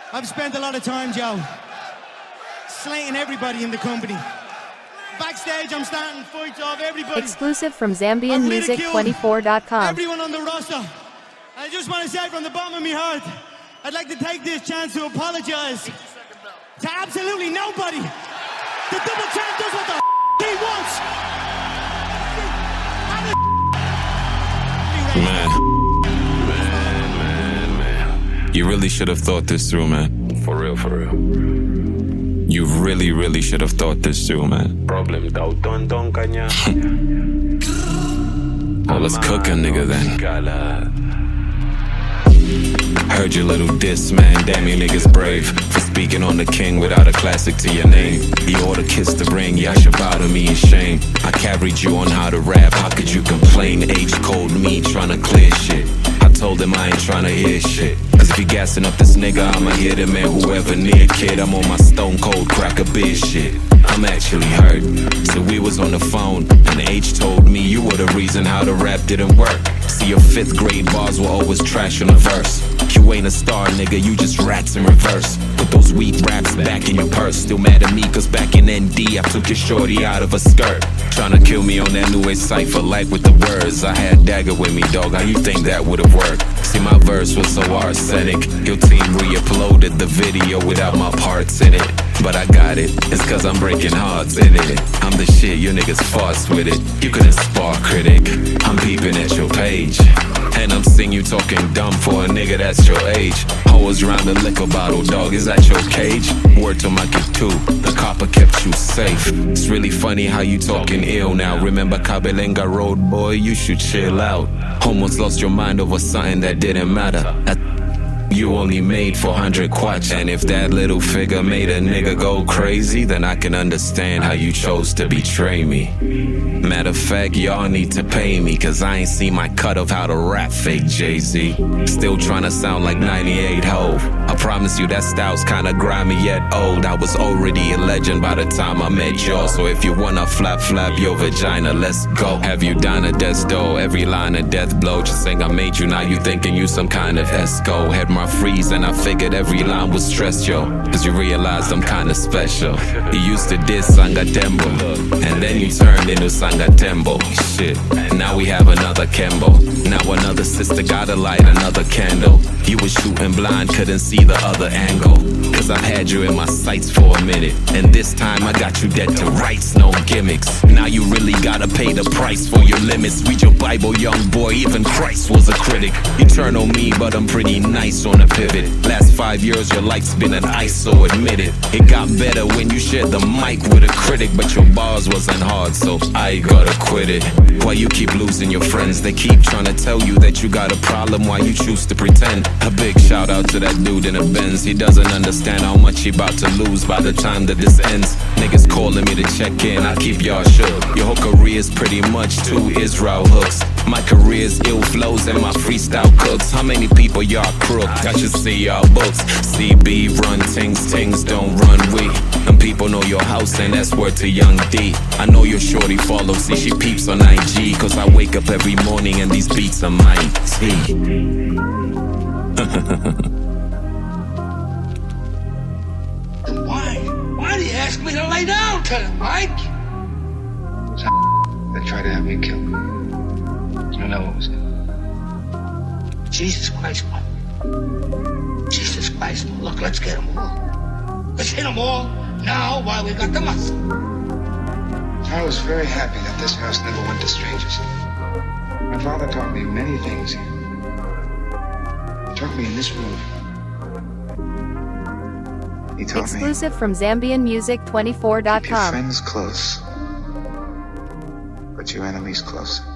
I've spent a lot of time, Joe, slating everybody in the company. Backstage, I'm starting fights off everybody. Exclusive from ZambianMusic24.com. Everyone on the roster. I just want to say from the bottom of my heart, I'd like to take this chance to apologize to absolutely nobody. The double champ does what the he wants. Man. You really should have thought this through, man. For real, for real. You really, really should have thought this through, man. Problem don kanya. Well, let's cook a nigga then. Heard your little diss, man. Damn, you niggas brave for speaking on the king without a classic to your name. You ought to kiss the ring, y'all should bow to me in shame. I carried you on how to rap, how could you complain? Age cold me trying to clear shit. I told him I ain't trying to hear shit. Cause if you gassing up this nigga, I'ma hit him, man. Whoever near, kid, I'm on my stone cold crack a beer shit. I'm actually hurt. So we was on the phone, and H told me you were the reason how the rap didn't work. See, your 5th grade bars were always trash on the verse. You ain't a star, nigga, you just rats in reverse. Put those weak raps back in your purse. Still mad at me, cause back in ND, I took your shorty out of a skirt. Tryna kill me on that new age cypher, like with the words. I had Dagger with me, dog, how you think that would've worked? See, my verse was so arsenic. Your team re-uploaded the video without my parts in it. But I got it, it's cause I'm breaking hearts in it. I'm the shit, you niggas farts with it. You couldn't spar critic, I'm peeping at your page. And I'm seeing you talking dumb for a nigga that's your age. Hoes round the liquor bottle, dog, is that your cage? Word to my kid too, the copper kept you safe. It's really funny how you talking ill now. Remember Kabelenga Road, boy, you should chill out. Almost lost your mind over something that didn't matter. You only made 400 quatch. And if that little figure made a nigga go crazy, then I can understand how you chose to betray me. Matter of fact, y'all need to pay me, cause I ain't seen my cut of how to rap fake Jay-Z. Still tryna sound like 98 Hov. I promise you that style's kinda grimy yet old. I was already a legend by the time I met y'all. So if you wanna flap your vagina, let's go. Have you done a death door? Every line a death blow. Just saying I made you, now you thinking you some kind of Esco. Had my freeze and I figured every line was stress, yo. Cause you realized I'm kinda special. You used to diss Sangatembo, and then you turned into Sangatembo. Shit, now we have another Kembo. Now another sister gotta light another candle. You was shooting blind, couldn't see the other angle. Cause I've had you in my sights for a minute, and this time I got you dead to rights, no gimmicks. Now you really gotta pay the price for your limits. Read your Bible, young boy, even Christ was a critic. You turn on me, but I'm pretty nice on a pivot. Last 5 years, your life's been an ice, so admit it. It got better when you shared the mic with a critic, but your bars wasn't hard, so I gotta quit it. Why you keep losing your friends? They keep trying to tell you that you got a problem, why you choose to pretend. A big shout out to that dude in the Benz. He doesn't understand how much he about to lose by the time that this ends. Niggas calling me to check in, I keep y'all shook. Your whole career's pretty much 2 Israel hooks. My career's ill flows and my freestyle cooks. How many people y'all crook? I should see y'all books. CB run things don't run we. And people know your house and that's word to Young D. I know your shorty follows, see she peeps on IG. Cause I wake up every morning and these beats are my tea. Why do you ask me to lay down to him, Mike? They tried to have me killed. I know what was it. Jesus Christ, Mike. Jesus Christ. Look, let's get them all. Let's hit them all now while we got the muscle. I was very happy that this house never went to strangers. My father taught me many things here. He taught me in this room. He taught Exclusive me from ZambianMusic24.com. keep your friends close, but your enemies close.